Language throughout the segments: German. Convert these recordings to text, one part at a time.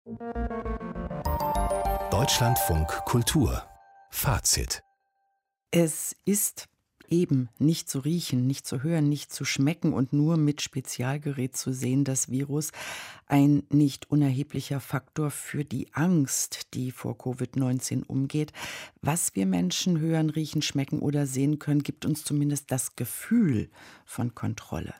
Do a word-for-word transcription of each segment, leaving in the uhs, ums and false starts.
Deutschlandfunk Kultur Fazit. Es ist eben nicht zu riechen, nicht zu hören, nicht zu schmecken und nur mit Spezialgerät zu sehen, das Virus, ein nicht unerheblicher Faktor für die Angst, die vor Covid neunzehn umgeht. Was wir Menschen hören, riechen, schmecken oder sehen können, gibt uns zumindest das Gefühl von Kontrolle.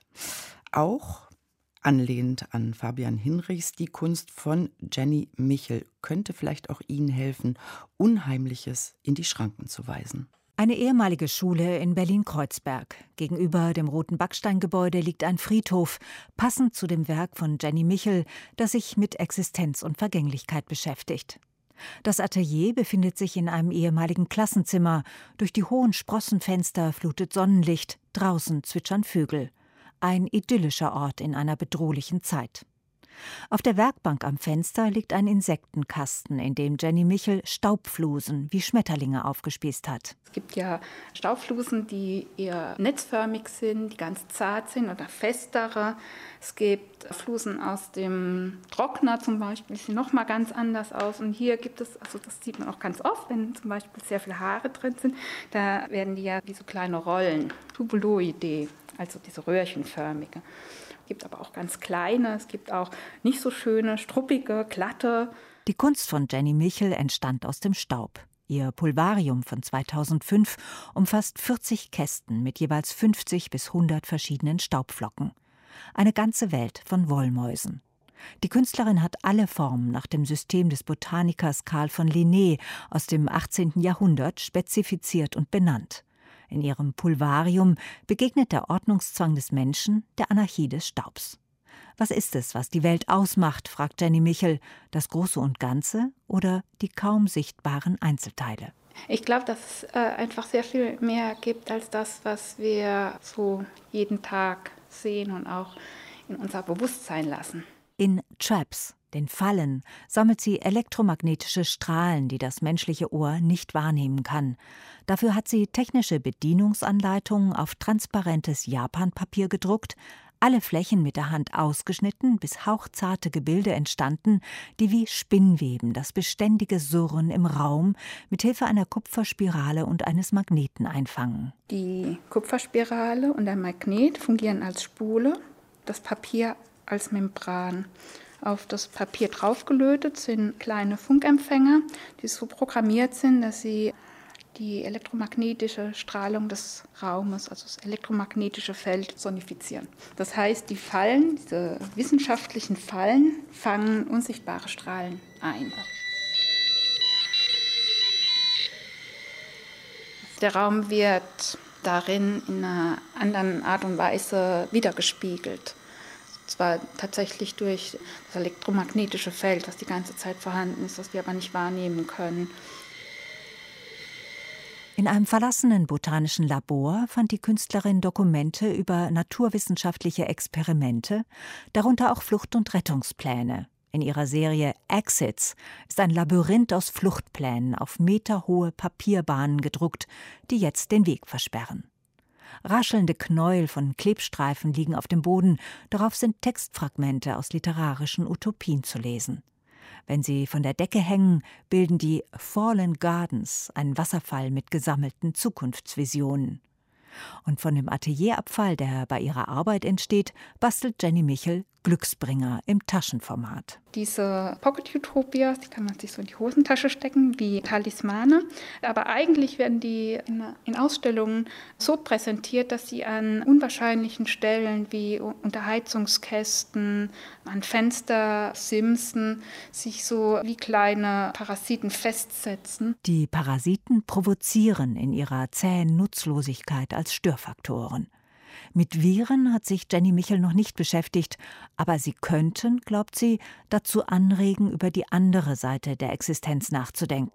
Auch anlehnend an Fabian Hinrichs, die Kunst von Jenny Michel könnte vielleicht auch Ihnen helfen, Unheimliches in die Schranken zu weisen. Eine ehemalige Schule in Berlin-Kreuzberg. Gegenüber dem roten Backsteingebäude liegt ein Friedhof, passend zu dem Werk von Jenny Michel, das sich mit Existenz und Vergänglichkeit beschäftigt. Das Atelier befindet sich in einem ehemaligen Klassenzimmer. Durch die hohen Sprossenfenster flutet Sonnenlicht, draußen zwitschern Vögel. Ein idyllischer Ort in einer bedrohlichen Zeit. Auf der Werkbank am Fenster liegt ein Insektenkasten, in dem Jenny Michel Staubflusen wie Schmetterlinge aufgespießt hat. Es gibt ja Staubflusen, die eher netzförmig sind, die ganz zart sind oder festere. Es gibt Flusen aus dem Trockner zum Beispiel, die sehen noch mal ganz anders aus. Und hier gibt es, also das sieht man auch ganz oft, wenn zum Beispiel sehr viele Haare drin sind, da werden die ja wie so kleine Rollen, Tubuloidee, also diese röhrchenförmige. Es gibt aber auch ganz kleine, es gibt auch nicht so schöne, struppige, glatte. Die Kunst von Jenny Michel entstand aus dem Staub. Ihr Pulvarium von zweitausendfünf umfasst vierzig Kästen mit jeweils fünfzig bis hundert verschiedenen Staubflocken. Eine ganze Welt von Wollmäusen. Die Künstlerin hat alle Formen nach dem System des Botanikers Carl von Linné aus dem achtzehnten Jahrhundert spezifiziert und benannt. In ihrem Pulvarium begegnet der Ordnungszwang des Menschen der Anarchie des Staubs. Was ist es, was die Welt ausmacht, fragt Jenny Michel. Das Große und Ganze oder die kaum sichtbaren Einzelteile? Ich glaube, dass es äh, einfach sehr viel mehr gibt als das, was wir so jeden Tag sehen und auch in unser Bewusstsein lassen. In Traps, den Fallen, sammelt sie elektromagnetische Strahlen, die das menschliche Ohr nicht wahrnehmen kann. Dafür hat sie technische Bedienungsanleitungen auf transparentes Japanpapier gedruckt, alle Flächen mit der Hand ausgeschnitten, bis hauchzarte Gebilde entstanden, die wie Spinnweben das beständige Surren im Raum mit Hilfe einer Kupferspirale und eines Magneten einfangen. Die Kupferspirale und der Magnet fungieren als Spule, das Papier als Membran. Auf das Papier draufgelötet sind kleine Funkempfänger, die so programmiert sind, dass sie die elektromagnetische Strahlung des Raumes, also das elektromagnetische Feld, sonifizieren. Das heißt, die Fallen, diese wissenschaftlichen Fallen, fangen unsichtbare Strahlen ein. Der Raum wird darin in einer anderen Art und Weise wiedergespiegelt. Zwar tatsächlich durch das elektromagnetische Feld, das die ganze Zeit vorhanden ist, das wir aber nicht wahrnehmen können. In einem verlassenen botanischen Labor fand die Künstlerin Dokumente über naturwissenschaftliche Experimente, darunter auch Flucht- und Rettungspläne. In ihrer Serie Exits ist ein Labyrinth aus Fluchtplänen auf meterhohe Papierbahnen gedruckt, die jetzt den Weg versperren. Raschelnde Knäuel von Klebstreifen liegen auf dem Boden, darauf sind Textfragmente aus literarischen Utopien zu lesen. Wenn sie von der Decke hängen, bilden die Fallen Gardens einen Wasserfall mit gesammelten Zukunftsvisionen. Und von dem Atelierabfall, der bei ihrer Arbeit entsteht, bastelt Jenny Michel Glücksbringer im Taschenformat. Diese Pocket-Utopias, die kann man sich so in die Hosentasche stecken, wie Talismane. Aber eigentlich werden die in, in Ausstellungen so präsentiert, dass sie an unwahrscheinlichen Stellen wie unter Heizungskästen, an Fenstersimsen sich so wie kleine Parasiten festsetzen. Die Parasiten provozieren in ihrer zähen Nutzlosigkeit als Störfaktoren. Mit Viren hat sich Jenny Michel noch nicht beschäftigt, aber sie könnten, glaubt sie, dazu anregen, über die andere Seite der Existenz nachzudenken.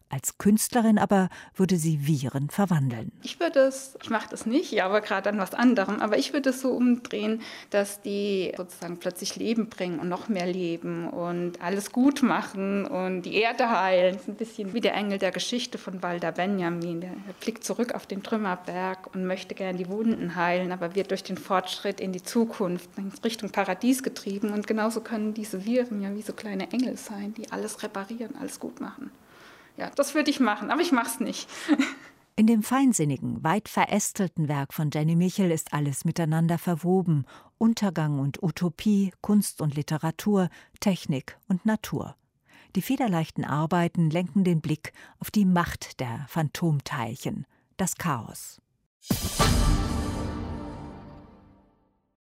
Als Künstlerin aber würde sie Viren verwandeln. Ich würde es, ich mache das nicht, ja, aber gerade an was anderem, aber ich würde es so umdrehen, dass die sozusagen plötzlich Leben bringen und noch mehr leben und alles gut machen und die Erde heilen. Ein bisschen wie der Engel der Geschichte von Walter Benjamin. Der blickt zurück auf den Trümmerberg und möchte gerne die Wunden heilen, aber wird durch den Fortschritt in die Zukunft, in Richtung Paradies getrieben. Und genauso können diese Viren ja wie so kleine Engel sein, die alles reparieren, alles gut machen. Ja, das würde ich machen, aber ich mache es nicht. In dem feinsinnigen, weit verästelten Werk von Jenny Michel ist alles miteinander verwoben. Untergang und Utopie, Kunst und Literatur, Technik und Natur. Die federleichten Arbeiten lenken den Blick auf die Macht der Phantomteilchen, das Chaos.